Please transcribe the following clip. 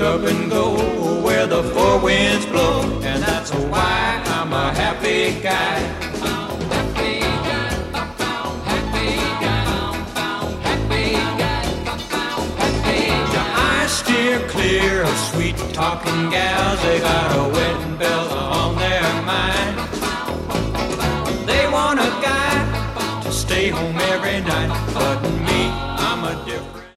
up and go where the four winds blow, and that's why I'm a happy guy. Happy guy, happy guy, happy guy, happy guy. I steer clear of sweet-talking gals. They got a wedding bell on their mind. They want a guy to stay home every night, but